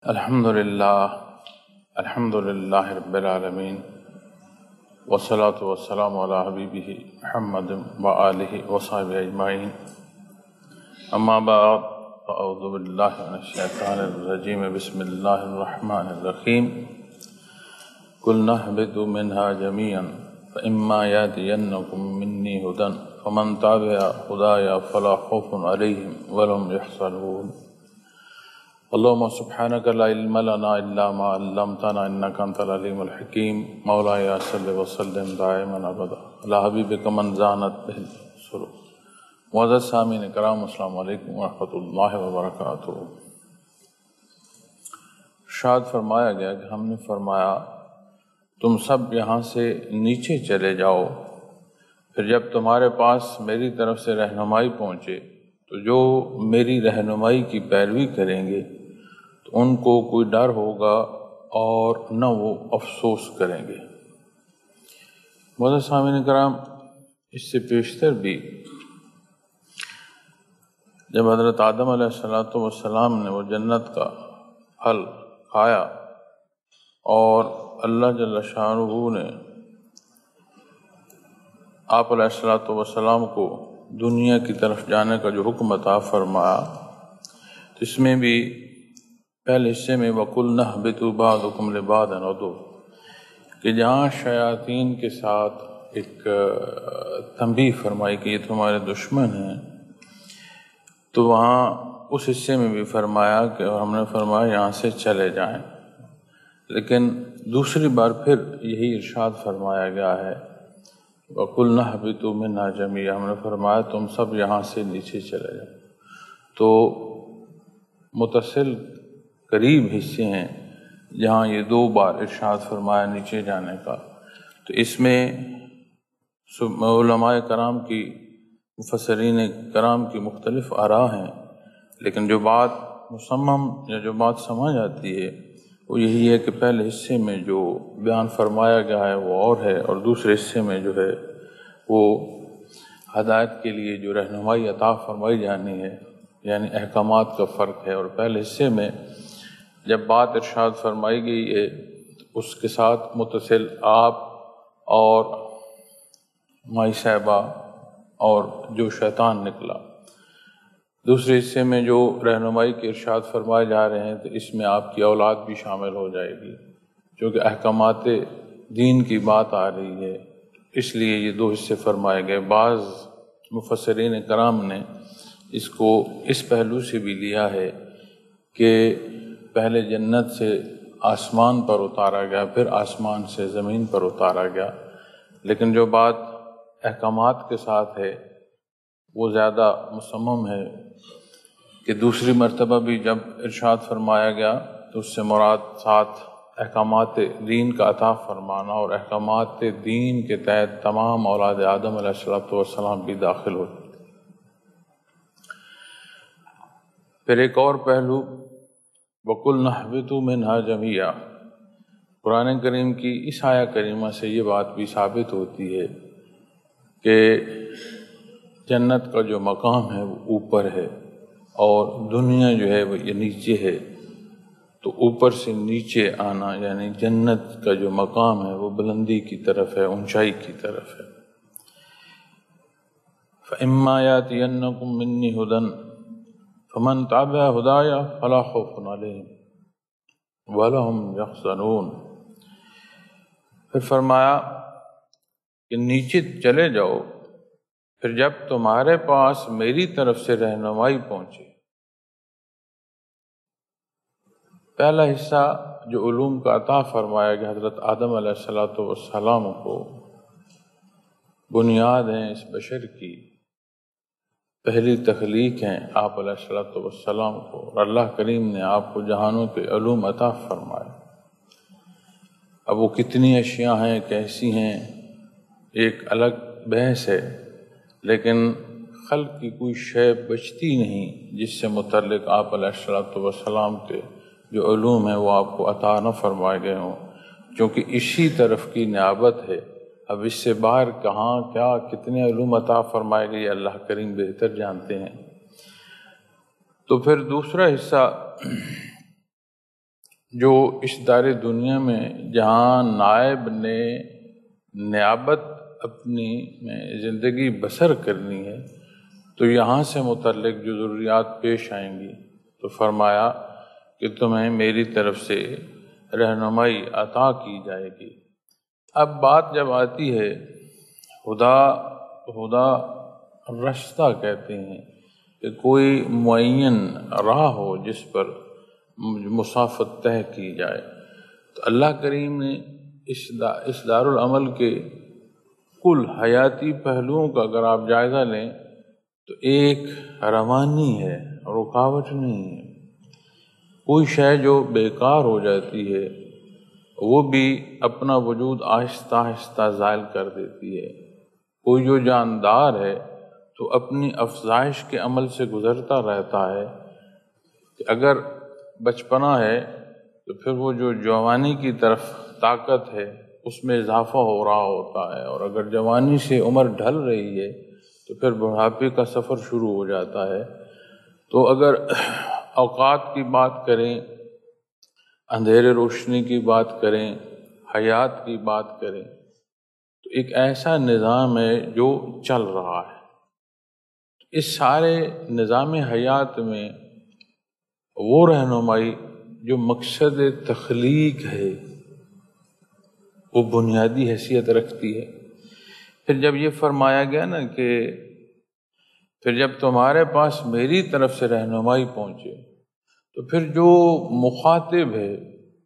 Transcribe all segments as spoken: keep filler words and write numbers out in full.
الحمد للہ الحمد للہ رب العالمین والصلاة والسلام علی حبیبہ محمد وآلہ وصحبہ اجمعین، اما بعد فاعوذ باللہ من الشیطان الرجیم، بسم اللہ الرحمن الرحیم۔ قلنا اہبطوا منہا جمیعا فإما یأتینکم منی ھدی فمن تبع ھدای فلا خوف علیہم ولا ھم یحزنون۔ اللهم سبحانك لا علم لنا إلا ما علمتنا إنك أنت العليم الحكيم۔ مولاي صل وسلم دائما أبدا على حبيبك من زانت به السرور۔ معزز سامعین کرام، السلام علیکم ورحمۃ اللہ وبرکاتہ۔ ارشاد فرمایا گیا کہ ہم نے فرمایا تم سب یہاں سے نیچے چلے جاؤ، پھر جب تمہارے پاس میری طرف سے رہنمائی پہنچے تو جو میری رہنمائی کی پیروی کریں گے تو ان کو کوئی ڈر ہوگا اور نہ وہ افسوس کریں گے۔ معزز سامعین کرام، اس سے پیشتر بھی جب حضرت آدم علیہ الصلوۃ والسلام نے وہ جنت کا پھل کھایا اور اللہ جل شانہ نے آپ علیہ الصلوۃ والسلام کو دنیا کی طرف جانے کا جو حکم عطا فرمایا، تو اس میں بھی پہلے حصے میں وَقُلْنَا اهْبِطُوا بَعْضُكُمْ لِبَعْضٍ عَدُوٌّ، کہ جہاں شیاطین کے ساتھ ایک تنبیہ فرمائی کہ یہ تمہارے دشمن ہیں، تو وہاں اس حصے میں بھی فرمایا کہ ہم نے فرمایا یہاں سے چلے جائیں، لیکن دوسری بار پھر یہی ارشاد فرمایا گیا ہے وَقُلْنَا اهْبِطُوا مِنْهَا جَمِيعًا، ہم نے فرمایا تم سب یہاں سے نیچے چلے جاؤ۔ تو متصل قریب حصے ہیں جہاں یہ دو بار ارشاد فرمایا نیچے جانے کا، تو اس میں علماء کرام کی مفسرین کرام کی مختلف آراء ہیں، لیکن جو بات مصمم یا جو بات سمجھ آتی ہے وہ یہی ہے کہ پہلے حصے میں جو بیان فرمایا گیا ہے وہ اور ہے، اور دوسرے حصے میں جو ہے وہ ہدایت کے لیے جو رہنمائی عطا فرمائی جانی ہے، یعنی احکامات کا فرق ہے۔ اور پہلے حصے میں جب بات ارشاد فرمائی گئی ہے تو اس کے ساتھ متصل آپ اور مائی صاحبہ اور جو شیطان نکلا، دوسرے حصے میں جو رہنمائی کے ارشاد فرمائے جا رہے ہیں تو اس میں آپ کی اولاد بھی شامل ہو جائے گی، چونکہ احکامات دین کی بات آ رہی ہے، اس لیے یہ دو حصے فرمائے گئے۔ بعض مفسرین کرام نے اس کو اس پہلو سے بھی لیا ہے کہ پہلے جنت سے آسمان پر اتارا گیا، پھر آسمان سے زمین پر اتارا گیا، لیکن جو بات احکامات کے ساتھ ہے وہ زیادہ مصمم ہے کہ دوسری مرتبہ بھی جب ارشاد فرمایا گیا تو اس سے مراد ساتھ احکامات دین کا عطا فرمانا، اور احکامات دین کے تحت تمام اولاد آدم علیہ الصلوۃ والسلام بھی داخل ہوتے۔ پھر ایک اور پہلو وَقُلْنَا اهْبِطُوا مِنْهَا جَمِيعًا، قرآن کریم کی اس آیہ کریمہ سے یہ بات بھی ثابت ہوتی ہے کہ جنت کا جو مقام ہے وہ اوپر ہے اور دنیا جو ہے وہ یہ نیچے ہے، تو اوپر سے نیچے آنا یعنی جنت کا جو مقام ہے وہ بلندی کی طرف ہے، اونچائی کی طرف ہے۔ فَإِمَّا يَأْتِيَنَّكُم مِّنِّي هُدًى فَمَن تَبِعَ هُدَايَ فَلَا خَوْفٌ عَلَيْهِمْ وَلَا هُمْ يَحْزَنُونَ۔ پھر فرمایا کہ نیچے چلے جاؤ، پھر جب تمہارے پاس میری طرف سے رہنمائی پہنچے۔ پہلا حصہ جو علوم کا عطا فرمایا گیا حضرت آدم علیہ الصلوۃ والسلام کو، بنیاد ہیں اس بشر کی، پہلی تخلیق ہیں آپ علیہ الصلوۃ والسلام کو، اور اللہ کریم نے آپ کو جہانوں کے علوم عطا فرمائے۔ اب وہ کتنی اشیاء ہیں، کیسی ہیں، ایک الگ بحث ہے، لیکن خلق کی کوئی شے بچتی نہیں جس سے متعلق آپ علیہ الصلوۃ والسلام کے جو علوم ہیں وہ آپ کو عطا نہ فرمائے گئے ہوں، کیونکہ اسی طرف کی نیابت ہے۔ اب اس سے باہر کہاں کیا کتنے علوم عطا فرمائے گئے اللہ کریم بہتر جانتے ہیں۔ تو پھر دوسرا حصہ جو اس دار دنیا میں جہاں نائب نے نیابت اپنی میں زندگی بسر کرنی ہے تو یہاں سے متعلق جو ضروریات پیش آئیں گی تو فرمایا کہ تمہیں میری طرف سے رہنمائی عطا کی جائے گی۔ اب بات جب آتی ہے ہدا، ہدا رستہ کہتے ہیں کہ کوئی معین راہ ہو جس پر مسافت طے کی جائے، تو اللہ کریم نے اس دا اس دارالعمل کے کل حیاتی پہلوؤں کا اگر آپ جائزہ لیں تو ایک روانی ہے، رکاوٹ نہیں ہے۔ کوئی شے جو بیکار ہو جاتی ہے وہ بھی اپنا وجود آہستہ آہستہ زائل کر دیتی ہے۔ کوئی جو جاندار ہے تو اپنی افزائش کے عمل سے گزرتا رہتا ہے کہ اگر بچپنا ہے تو پھر وہ جو جوانی کی طرف طاقت ہے اس میں اضافہ ہو رہا ہوتا ہے، اور اگر جوانی سے عمر ڈھل رہی ہے تو پھر بڑھاپے کا سفر شروع ہو جاتا ہے۔ تو اگر اوقات کی بات کریں، اندھیرے روشنی کی بات کریں، حیات کی بات کریں، تو ایک ایسا نظام ہے جو چل رہا ہے۔ اس سارے نظام حیات میں وہ رہنمائی جو مقصد تخلیق ہے وہ بنیادی حیثیت رکھتی ہے۔ پھر جب یہ فرمایا گیا نا کہ پھر جب تمہارے پاس میری طرف سے رہنمائی پہنچے تو پھر جو مخاطب ہے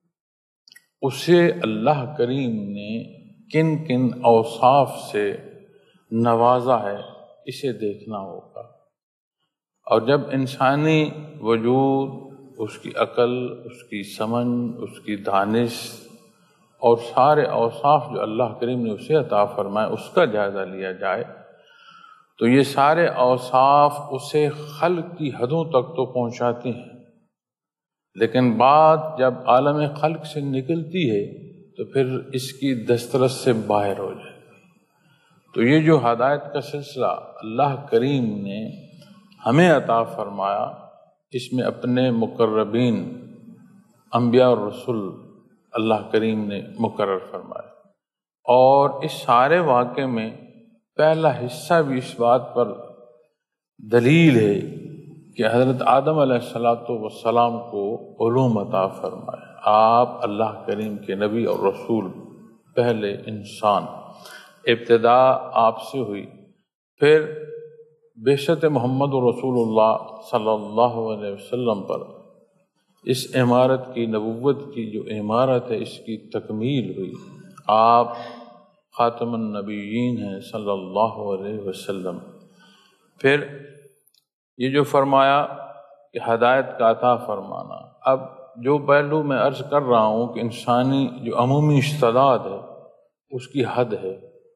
اسے اللہ کریم نے کن کن اوصاف سے نوازا ہے اسے دیکھنا ہوگا۔ اور جب انسانی وجود، اس کی عقل، اس کی سمجھ، اس کی دانش اور سارے اوصاف جو اللہ کریم نے اسے عطا فرمائے اس کا جائزہ لیا جائے تو یہ سارے اوصاف اسے خلق کی حدوں تک تو پہنچاتے ہیں، لیکن بات جب عالم خلق سے نکلتی ہے تو پھر اس کی دسترس سے باہر ہو جائے۔ تو یہ جو ہدایت کا سلسلہ اللہ کریم نے ہمیں عطا فرمایا، اس میں اپنے مقربین انبیاء اور رسول اللہ کریم نے مقرر فرمایا، اور اس سارے واقعے میں پہلا حصہ بھی اس بات پر دلیل ہے کہ حضرت آدم علیہ الصلاۃ والسلام کو علوم عطا فرمایا۔ آپ اللہ کریم کے نبی اور رسول، پہلے انسان، ابتدا آپ سے ہوئی، پھر بعثت محمد رسول اللہ صلی اللہ علیہ وسلم پر اس عمارت کی، نبوت کی جو عمارت ہے اس کی تکمیل ہوئی۔ آپ خاتم النبیین ہیں صلی اللہ علیہ وسلم۔ پھر یہ جو فرمایا کہ ہدایت کا عطا فرمانا، اب جو پہلو میں عرض کر رہا ہوں کہ انسانی جو عمومی استعداد ہے اس کی حد ہے،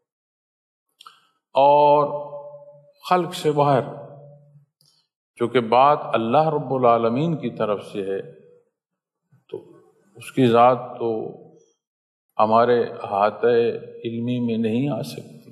اور خلق سے باہر چونکہ بات اللہ رب العالمین کی طرف سے ہے تو اس کی ذات تو ہمارے احاطہ علمی میں نہیں آ سکتی۔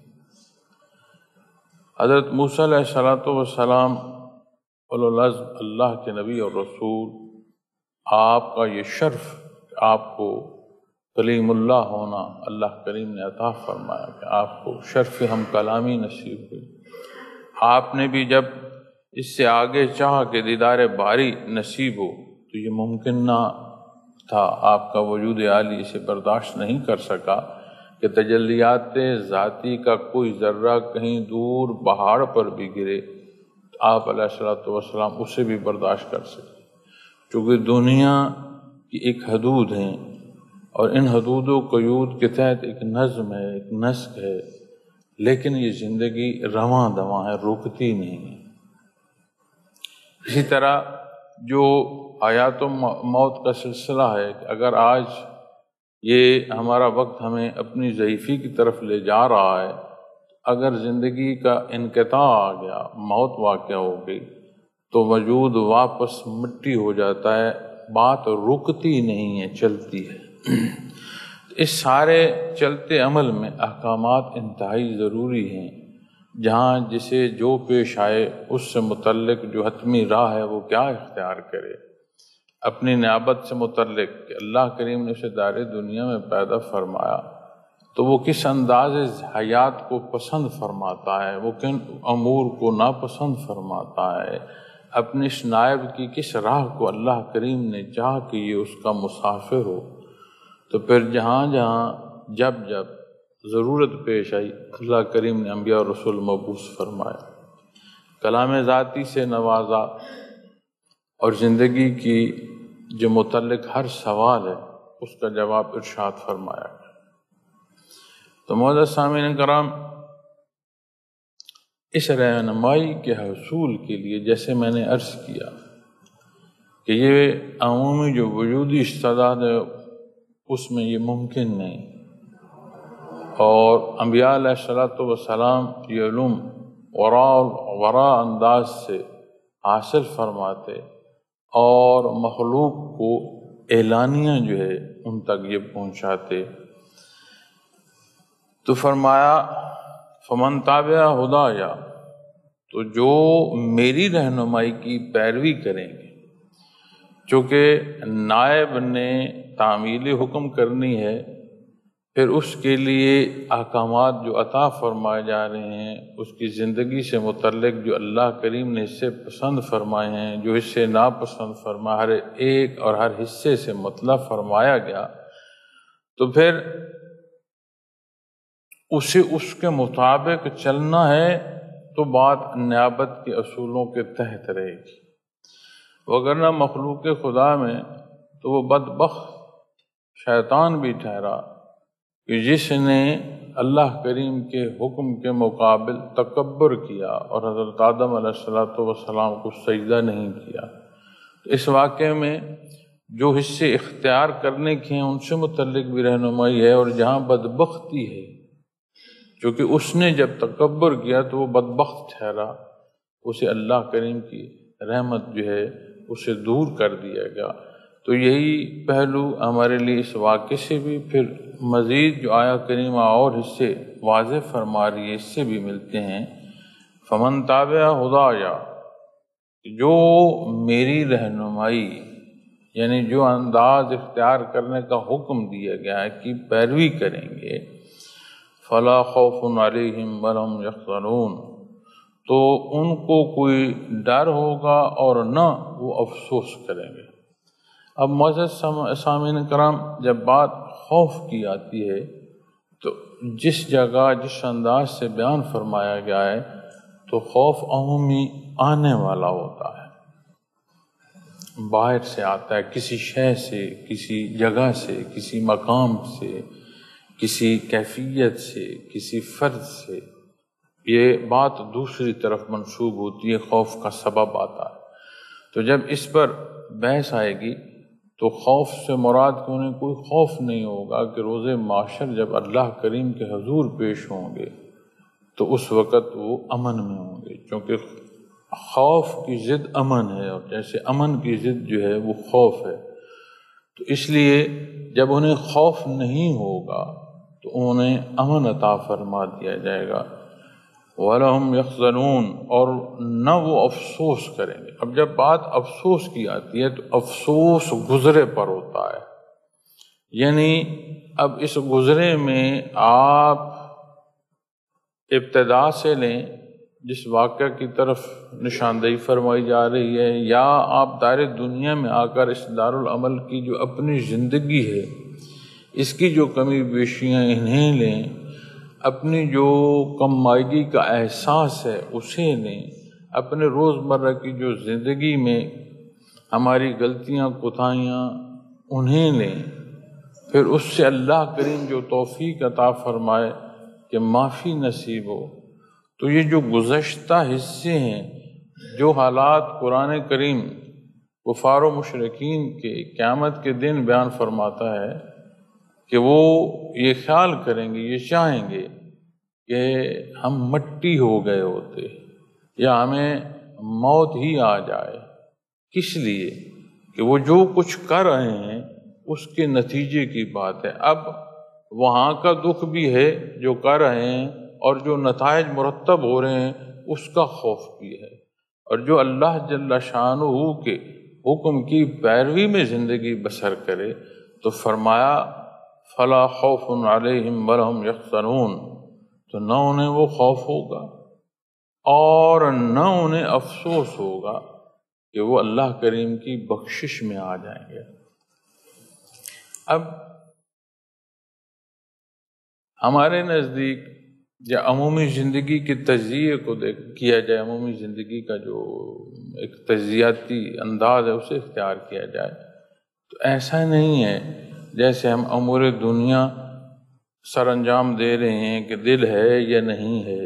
حضرت موسیٰ علیہ الصلاۃ والسلام اولو العزم اللہ کے نبی اور رسول، آپ کا یہ شرف کہ آپ کو کلیم اللہ ہونا اللہ کریم نے عطا فرمایا کہ آپ کو شرف ہم کلامی نصیب ہوئی۔ آپ نے بھی جب اس سے آگے چاہا کہ دیدار باری نصیب ہو تو یہ ممکن نہ تھا، آپ کا وجود عالی اسے برداشت نہیں کر سکا کہ تجلیات ذاتی کا کوئی ذرہ کہیں دور پہاڑ پر بھی گرے تو آپ علیہ الصلوۃ والسلام اسے بھی برداشت کر سکے، چونکہ دنیا کی ایک حدود ہیں اور ان حدود و قیود کے تحت ایک نظم ہے، ایک نسق ہے، لیکن یہ زندگی رواں دواں ہے، رکتی نہیں ہے۔ اسی طرح جو حیات و موت کا سلسلہ ہے کہ اگر آج یہ ہمارا وقت ہمیں اپنی ضعیفی کی طرف لے جا رہا ہے، اگر زندگی کا انقطاع آ گیا، موت واقع ہو گئی تو وجود واپس مٹی ہو جاتا ہے، بات رکتی نہیں ہے، چلتی ہے۔ اس سارے چلتے عمل میں احکامات انتہائی ضروری ہیں، جہاں جسے جو پیش آئے اس سے متعلق جو حتمی راہ ہے وہ کیا اختیار کرے۔ اپنی نیابت سے متعلق کہ اللہ کریم نے اسے دار دنیا میں پیدا فرمایا تو وہ کس انداز حیات کو پسند فرماتا ہے، وہ کن امور کو ناپسند فرماتا ہے، اپنے اس نائب کی کس راہ کو اللہ کریم نے چاہا کہ یہ اس کا مسافر ہو، تو پھر جہاں جہاں جب جب ضرورت پیش آئی اللہ کریم نے انبیاء اور رسول مبعوث فرمایا، کلام ذاتی سے نوازا، اور زندگی کی جو متعلق ہر سوال ہے اس کا جواب ارشاد فرمایا گیا۔ تو معزز سامعین کرام، اس رہنمائی کے حصول کے لیے جیسے میں نے عرض کیا کہ یہ عمومی جو وجودی استعداد ہے اس میں یہ ممکن نہیں، اور انبیاء علیہ الصلوۃ والسلام یہ علوم وراء وراء انداز سے حاصل فرماتے اور مخلوق کو اعلانیہ جو ہے ان تک یہ پہنچاتے۔ تو فرمایا فمن تابع ہدایا، تو جو میری رہنمائی کی پیروی کریں گے، چونکہ نائب نے تعمیلی حکم کرنی ہے، پھر اس کے لیے احکامات جو عطا فرمائے جا رہے ہیں اس کی زندگی سے متعلق جو اللہ کریم نے حصے پسند فرمائے ہیں، جو حصے ناپسند فرمائے، ہر ایک اور ہر حصے سے مطلب فرمایا گیا، تو پھر اسے اس کے مطابق چلنا ہے، تو بات نیابت کے اصولوں کے تحت رہے گی، وگرنہ مخلوق خدا میں تو وہ بدبخت شیطان بھی ٹھہرا کہ جس نے اللہ کریم کے حکم کے مقابل تکبر کیا اور حضرت آدم علیہ الصلوۃ والسلام کو سجدہ نہیں کیا۔ اس واقعے میں جو حصے اختیار کرنے کے ہیں ان سے متعلق بھی رہنمائی ہے، اور جہاں بدبختی ہے چونکہ اس نے جب تکبر کیا تو وہ بدبخت ٹھہرا، اسے اللہ کریم کی رحمت جو ہے اسے دور کر دیا گیا۔ تو یہی پہلو ہمارے لیے اس واقعے سے بھی پھر مزید جو آیا کریمہ اور حصے واضح فرما رہی ہے اس سے بھی ملتے ہیں۔ فمن تابع ہدایا، جو میری رہنمائی یعنی جو انداز اختیار کرنے کا حکم دیا گیا ہے کہ پیروی کریں گے، فلا خوف علیہم ولا هم یحزنون، تو ان کو کوئی ڈر ہوگا اور نہ وہ افسوس کریں گے۔ اب معزز سامعین کرام، جب بات خوف کی آتی ہے تو جس جگہ جس انداز سے بیان فرمایا گیا ہے تو خوف عمومی آنے والا ہوتا ہے، باہر سے آتا ہے، کسی شے سے، کسی جگہ سے، کسی مقام سے، کسی کیفیت سے، کسی فرد سے، یہ بات دوسری طرف منسوب ہوتی ہے، خوف کا سبب آتا ہے۔ تو جب اس پر بحث آئے گی تو خوف سے مراد کہ انہیں کوئی خوف نہیں ہوگا کہ روز معاشر جب اللہ کریم کے حضور پیش ہوں گے تو اس وقت وہ امن میں ہوں گے، کیونکہ خوف کی ضد امن ہے، اور جیسے امن کی ضد جو ہے وہ خوف ہے، تو اس لیے جب انہیں خوف نہیں ہوگا تو انہیں امن عطا فرما دیا جائے گا۔ وَلَهُمْ يَحْزَنُونَ، اور نہ وہ افسوس کریں گے۔ اب جب بات افسوس کی آتی ہے تو افسوس گزرے پر ہوتا ہے، یعنی اب اس گزرے میں آپ ابتدا سے لیں جس واقعہ کی طرف نشاندہی فرمائی جا رہی ہے، یا آپ دار دنیا میں آ کر اس دارالعمل کی جو اپنی زندگی ہے اس کی جو کمی بیشیاں انہیں لیں، اپنی جو کم مائگی کا احساس ہے اسے لیں، اپنے روزمرہ کی جو زندگی میں ہماری غلطیاں کوتاہیاں انہیں لیں، پھر اس سے اللہ کریم جو توفیق عطا فرمائے کہ معافی نصیب ہو۔ تو یہ جو گزشتہ حصے ہیں، جو حالات قرآن کریم کفار و مشرکین کے قیامت کے دن بیان فرماتا ہے کہ وہ یہ خیال کریں گے، یہ چاہیں گے کہ ہم مٹی ہو گئے ہوتے یا ہمیں موت ہی آ جائے، کس لیے کہ وہ جو کچھ کر رہے ہیں اس کے نتیجے کی بات ہے۔ اب وہاں کا دکھ بھی ہے جو کر رہے ہیں، اور جو نتائج مرتب ہو رہے ہیں اس کا خوف بھی ہے، اور جو اللہ جل شانہ کے حکم کی پیروی میں زندگی بسر کرے تو فرمایا فلا خوف علیہم ولا ہم یحزنون، تو نہ انہیں وہ خوف ہوگا اور نہ انہیں افسوس ہوگا کہ وہ اللہ کریم کی بخشش میں آ جائیں گے۔ اب ہمارے نزدیک یا عمومی زندگی کے تجزیے کو دیکھ کیا جائے، عمومی زندگی کا جو ایک تجزیاتی انداز ہے اسے اختیار کیا جائے تو ایسا نہیں ہے جیسے ہم امور دنیا سر انجام دے رہے ہیں کہ دل ہے یا نہیں ہے۔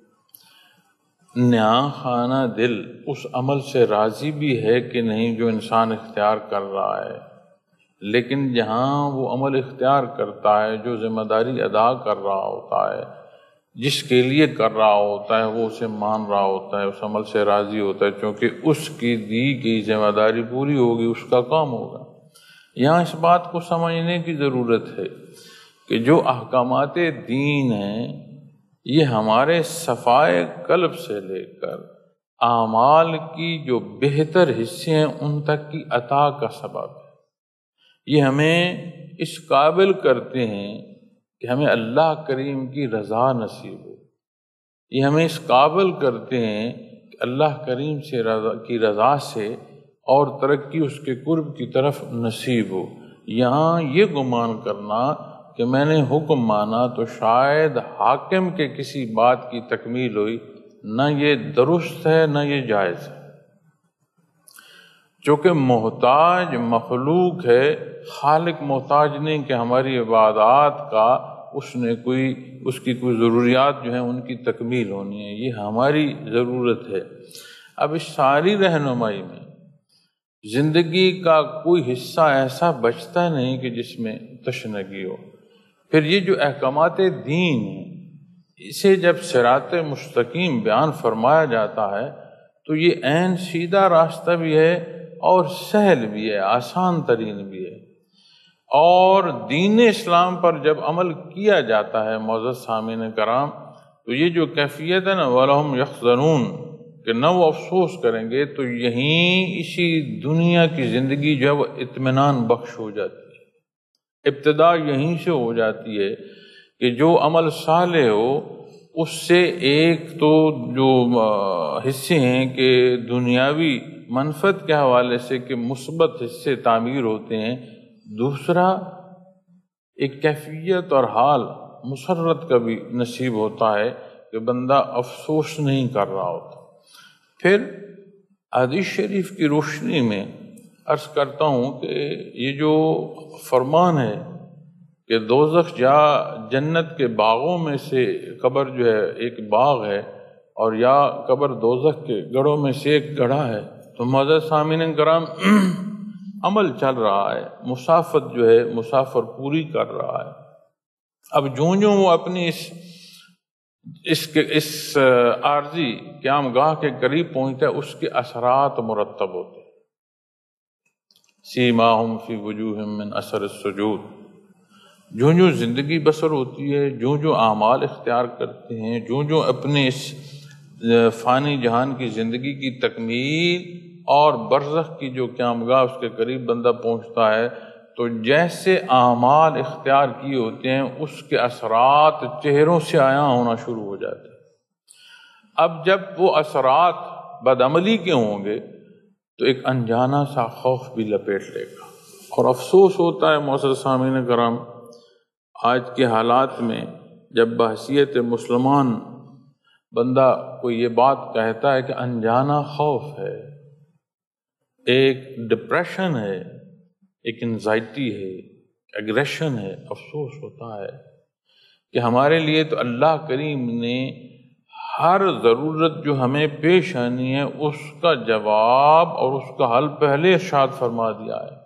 نیا خانہ دل اس عمل سے راضی بھی ہے کہ نہیں جو انسان اختیار کر رہا ہے، لیکن جہاں وہ عمل اختیار کرتا ہے، جو ذمہ داری ادا کر رہا ہوتا ہے، جس کے لیے کر رہا ہوتا ہے، وہ اسے مان رہا ہوتا ہے، اس عمل سے راضی ہوتا ہے، چونکہ اس کی دی گئی ذمہ داری پوری ہوگی، اس کا کام ہوگا۔ یہاں اس بات کو سمجھنے کی ضرورت ہے کہ جو احکامات دین ہیں یہ ہمارے صفائے قلب سے لے کر اعمال کی جو بہتر حصے ہیں ان تک کی عطا کا سبب ہے۔ یہ ہمیں اس قابل کرتے ہیں کہ ہمیں اللہ کریم کی رضا نصیب ہو، یہ ہمیں اس قابل کرتے ہیں کہ اللہ کریم سے رضا کی رضا سے اور ترقی اس کے قرب کی طرف نصیب ہو۔ یہاں یہ گمان کرنا کہ میں نے حکم مانا تو شاید حاکم کے کسی بات کی تکمیل ہوئی، نہ یہ درست ہے نہ یہ جائز ہے۔ چونکہ محتاج مخلوق ہے، خالق محتاج نہیں کہ ہماری عبادات کا اس نے کوئی اس کی کوئی ضروریات جو ہیں ان کی تکمیل ہونی ہے، یہ ہماری ضرورت ہے۔ اب اس ساری رہنمائی میں زندگی کا کوئی حصہ ایسا بچتا نہیں کہ جس میں تشنگی ہو۔ پھر یہ جو احکامات دین ہیں اسے جب صراط مستقیم بیان فرمایا جاتا ہے تو یہ عین سیدھا راستہ بھی ہے اور سہل بھی ہے، آسان ترین بھی ہے۔ اور دین اسلام پر جب عمل کیا جاتا ہے معزز سامعین کرام تو یہ جو کیفیت ہے نا وَلَهُمْ يَحْزَنُونَ کہ نہ وہ افسوس کریں گے، تو یہیں اسی دنیا کی زندگی جو ہے وہ اطمینان بخش ہو جاتی ہے۔ ابتدا یہیں سے ہو جاتی ہے کہ جو عمل صالح ہو اس سے ایک تو جو حصے ہیں کہ دنیاوی منفعت کے حوالے سے کہ مثبت حصے تعمیر ہوتے ہیں، دوسرا ایک کیفیت اور حال مسرت کا بھی نصیب ہوتا ہے کہ بندہ افسوس نہیں کر رہا ہوتا۔ پھر حدیث شریف کی روشنی میں عرض کرتا ہوں کہ یہ جو فرمان ہے کہ دوزخ جا جنت کے باغوں میں سے قبر جو ہے ایک باغ ہے اور یا قبر دوزخ کے گڑھوں میں سے ایک گڑھا ہے، تو معزز سامعین کرام عمل چل رہا ہے، مسافت جو ہے مسافر پوری کر رہا ہے۔ اب جوں جوں وہ اپنی اس اس کے اس عارضی قیام گاہ کے قریب پہنچتا ہے اس کے اثرات مرتب ہوتے ہیں۔ سیماہم فی وجوہہم من اثر السجود، جوں جوں زندگی بسر ہوتی ہے، جوں جوں اعمال اختیار کرتے ہیں، جوں جوں اپنے اس فانی جہان کی زندگی کی تکمیل اور برزخ کی جو قیام گاہ اس کے قریب بندہ پہنچتا ہے تو جیسے اعمال اختیار کیے ہوتے ہیں اس کے اثرات چہروں سے عیاں ہونا شروع ہو جاتے ہیں۔ اب جب وہ اثرات بدعملی کے ہوں گے تو ایک انجانا سا خوف بھی لپیٹ لے گا، اور افسوس ہوتا ہے معزز سامعین کرام آج کے حالات میں جب بحیثیت مسلمان بندہ کو یہ بات کہتا ہے کہ انجانا خوف ہے، ایک ڈپریشن ہے، ایک انزائٹی ہے، ایگریشن ہے، افسوس ہوتا ہے کہ ہمارے لیے تو اللہ کریم نے ہر ضرورت جو ہمیں پیش آنی ہے اس کا جواب اور اس کا حل پہلے ارشاد فرما دیا ہے۔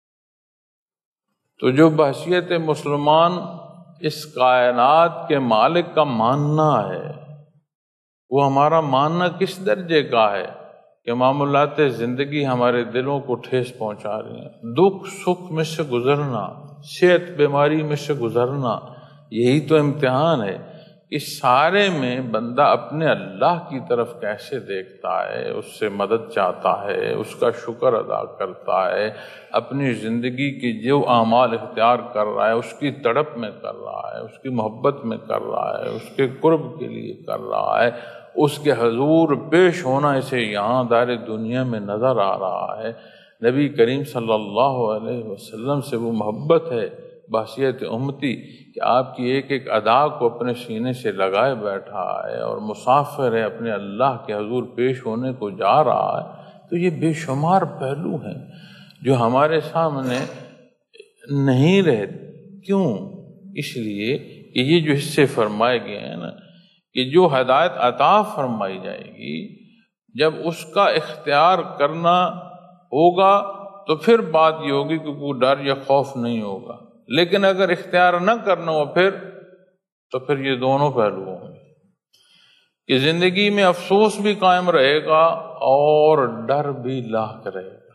تو جو بحیثیت مسلمان اس کائنات کے مالک کا ماننا ہے وہ ہمارا ماننا کس درجے کا ہے کہ معاملات زندگی ہمارے دلوں کو ٹھیس پہنچا رہی ہیں، دکھ سکھ میں سے گزرنا، صحت بیماری میں سے گزرنا، یہی تو امتحان ہے اس سارے میں بندہ اپنے اللہ کی طرف کیسے دیکھتا ہے، اس سے مدد چاہتا ہے، اس کا شکر ادا کرتا ہے، اپنی زندگی کی جو اعمال اختیار کر رہا ہے اس کی تڑپ میں کر رہا ہے، اس کی محبت میں کر رہا ہے، اس کے قرب کے لیے کر رہا ہے، اس کے حضور پیش ہونا اسے یہاں دار دنیا میں نظر آ رہا ہے۔ نبی کریم صلی اللہ علیہ وسلم سے وہ محبت ہے بحیثیت امتی کہ آپ کی ایک ایک ادا کو اپنے سینے سے لگائے بیٹھا ہے اور مسافر ہے، اپنے اللہ کے حضور پیش ہونے کو جا رہا ہے۔ تو یہ بے شمار پہلو ہیں جو ہمارے سامنے نہیں رہتے۔ کیوں؟ اس لیے کہ یہ جو حصے فرمائے گئے ہیں نا کہ جو ہدایت عطا فرمائی جائے گی، جب اس کا اختیار کرنا ہوگا تو پھر بات یہ ہوگی کہ کوئی ڈر یا خوف نہیں ہوگا، لیکن اگر اختیار نہ کرنا ہو پھر تو پھر یہ دونوں پہلو ہوں گے کہ زندگی میں افسوس بھی قائم رہے گا اور ڈر بھی لاحق رہے گا۔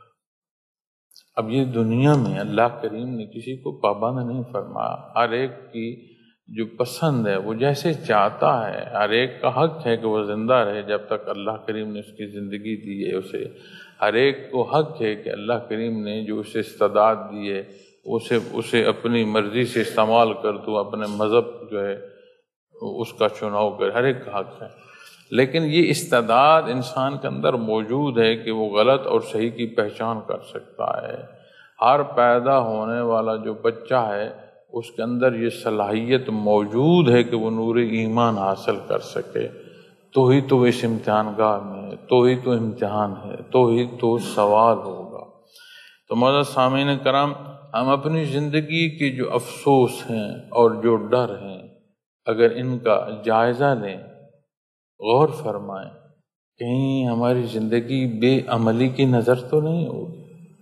اب یہ دنیا میں اللہ کریم نے کسی کو پابند نہیں فرمایا، ہر ایک کی جو پسند ہے وہ جیسے چاہتا ہے، ہر ایک کا حق ہے کہ وہ زندہ رہے جب تک اللہ کریم نے اس کی زندگی دی ہے اسے، ہر ایک کو حق ہے کہ اللہ کریم نے جو اسے استعداد دی ہے اسے اسے اپنی مرضی سے استعمال کر تو اپنے مذہب جو ہے اس کا چناؤ کر، ہر ایک کا حق ہے۔ لیکن یہ استعداد انسان کے اندر موجود ہے کہ وہ غلط اور صحیح کی پہچان کر سکتا ہے۔ ہر پیدا ہونے والا جو بچہ ہے اس کے اندر یہ صلاحیت موجود ہے کہ وہ نور ایمان حاصل کر سکے۔ تو ہی تو اس امتحان گاہ میں ہے، تو ہی تو امتحان ہے، تو ہی تو سوال ہوگا۔ تو معزز سامعین کرام، ہم اپنی زندگی کے جو افسوس ہیں اور جو ڈر ہیں اگر ان کا جائزہ لیں، غور فرمائیں، کہیں ہماری زندگی بے عملی کی نظر تو نہیں ہوگی،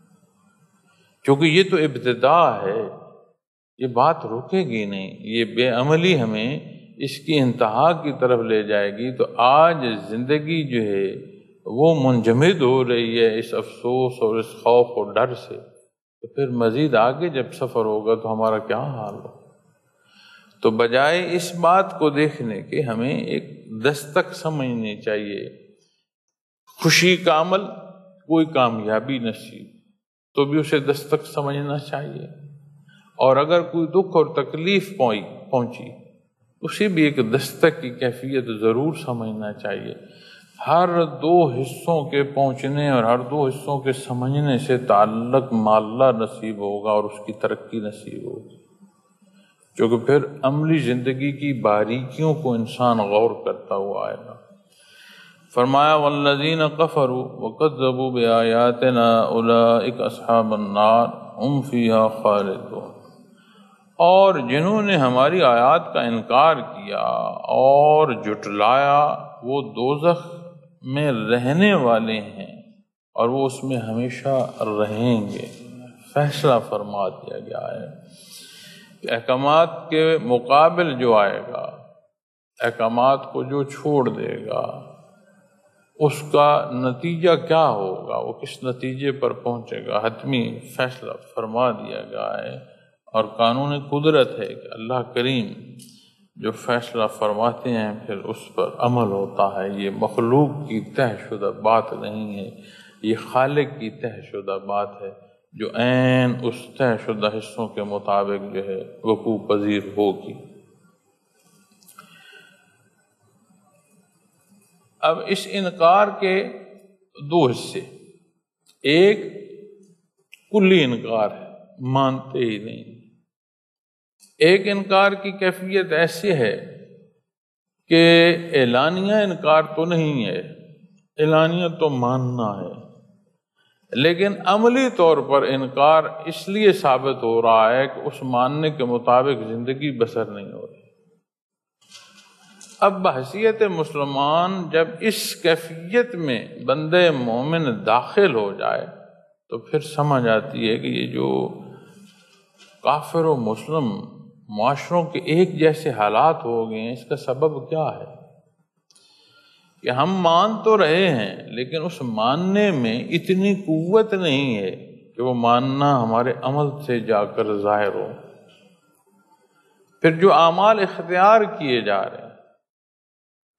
کیونکہ یہ تو ابتدا ہے، یہ بات رکے گی نہیں، یہ بے عملی ہمیں اس کی انتہا کی طرف لے جائے گی۔ تو آج زندگی جو ہے وہ منجمد ہو رہی ہے اس افسوس اور اس خوف اور ڈر سے، تو پھر مزید آگے جب سفر ہوگا تو ہمارا کیا حال ہو۔ تو بجائے اس بات کو دیکھنے کے ہمیں ایک دستک سمجھنی چاہیے، خوشی کا عمل، کوئی کامیابی نصیب تو بھی اسے دستک سمجھنا چاہیے، اور اگر کوئی دکھ اور تکلیف پہنچی اسے بھی ایک دستک کی کیفیت ضرور سمجھنا چاہیے۔ ہر دو حصوں کے پہنچنے اور ہر دو حصوں کے سمجھنے سے تعلق معلّہ نصیب ہوگا اور اس کی ترقی نصیب ہوگی، کیونکہ پھر عملی زندگی کی باریکیوں کو انسان غور کرتا ہوا آئے گا۔ فرمایا والذین کفروا وکذبوا بآیاتنا اولئک اصحاب النار ہم فیہا خالدون، اور جنہوں نے ہماری آیات کا انکار کیا اور جھٹلایا وہ دوزخ میں رہنے والے ہیں اور وہ اس میں ہمیشہ رہیں گے۔ فیصلہ فرما دیا گیا ہے کہ احکامات کے مقابل جو آئے گا، احکامات کو جو چھوڑ دے گا، اس کا نتیجہ کیا ہوگا، وہ کس نتیجے پر پہنچے گا، حتمی فیصلہ فرما دیا گیا ہے۔ اور قانون قدرت ہے کہ اللہ کریم جو فیصلہ فرماتے ہیں پھر اس پر عمل ہوتا ہے۔ یہ مخلوق کی طے شدہ بات نہیں ہے، یہ خالق کی طے شدہ بات ہے جو عین اس طے شدہ حصوں کے مطابق جو ہے وقوع پذیر ہوگی۔ اب اس انکار کے دو حصے، ایک کلی انکار ہے، مانتے ہی نہیں، ایک انکار کی کیفیت ایسی ہے کہ اعلانیہ انکار تو نہیں ہے، اعلانیہ تو ماننا ہے، لیکن عملی طور پر انکار اس لیے ثابت ہو رہا ہے کہ اس ماننے کے مطابق زندگی بسر نہیں ہو رہی۔ اب بحیثیت مسلمان جب اس کیفیت میں بندے مومن داخل ہو جائے تو پھر سمجھ آتی ہے کہ یہ جو کافر و مسلم معاشروں کے ایک جیسے حالات ہو گئے ہیں، اس کا سبب کیا ہے کہ ہم مان تو رہے ہیں لیکن اس ماننے میں اتنی قوت نہیں ہے کہ وہ ماننا ہمارے عمل سے جا کر ظاہر ہو۔ پھر جو اعمال اختیار کیے جا رہے ہیں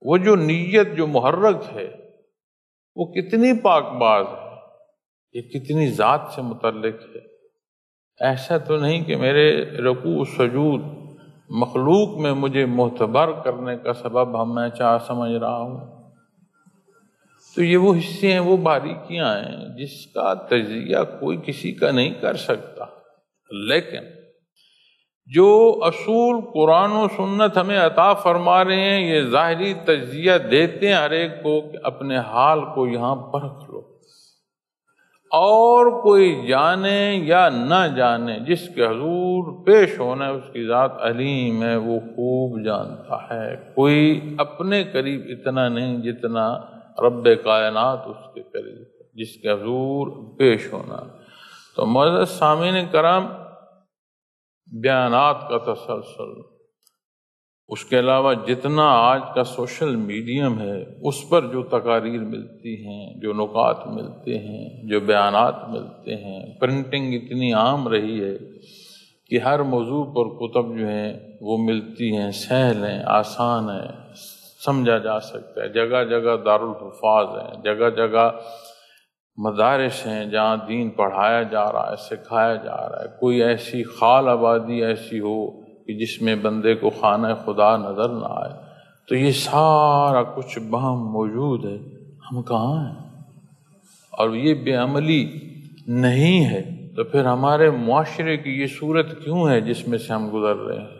وہ جو نیت جو محرک ہے وہ کتنی پاک باز ہے، یہ کتنی ذات سے متعلق ہے۔ ایسا تو نہیں کہ میرے رکوع سجود مخلوق میں مجھے معتبر کرنے کا سبب ہم میں چاہ سمجھ رہا ہوں۔ تو یہ وہ حصے ہیں، وہ باریکیاں ہیں جس کا تجزیہ کوئی کسی کا نہیں کر سکتا، لیکن جو اصول قرآن و سنت ہمیں عطا فرما رہے ہیں یہ ظاہری تجزیہ دیتے ہیں ہر ایک کو کہ اپنے حال کو یہاں پرکھ لو، اور کوئی جانے یا نہ جانے جس کے حضور پیش ہونا ہے اس کی ذات علیم ہے، وہ خوب جانتا ہے۔ کوئی اپنے قریب اتنا نہیں جتنا رب کائنات اس کے قریب جس کے حضور پیش ہونا۔ تو معزز سامعین کرام، بیانات کا تسلسل، اس کے علاوہ جتنا آج کا سوشل میڈیم ہے اس پر جو تقاریر ملتی ہیں، جو نکات ملتے ہیں، جو بیانات ملتے ہیں، پرنٹنگ اتنی عام رہی ہے کہ ہر موضوع پر کتب جو ہیں وہ ملتی ہیں، سہل ہیں، آسان ہیں، سمجھا جا سکتا ہے۔ جگہ جگہ دارالحفاظ ہیں، جگہ جگہ مدارس ہیں جہاں دین پڑھایا جا رہا ہے، سکھایا جا رہا ہے۔ کوئی ایسی خال آبادی ایسی ہو کہ جس میں بندے کو خانہ خدا نظر نہ آئے، تو یہ سارا کچھ بہم موجود ہے، ہم کہاں ہیں؟ اور یہ بے عملی نہیں ہے تو پھر ہمارے معاشرے کی یہ صورت کیوں ہے جس میں سے ہم گزر رہے ہیں؟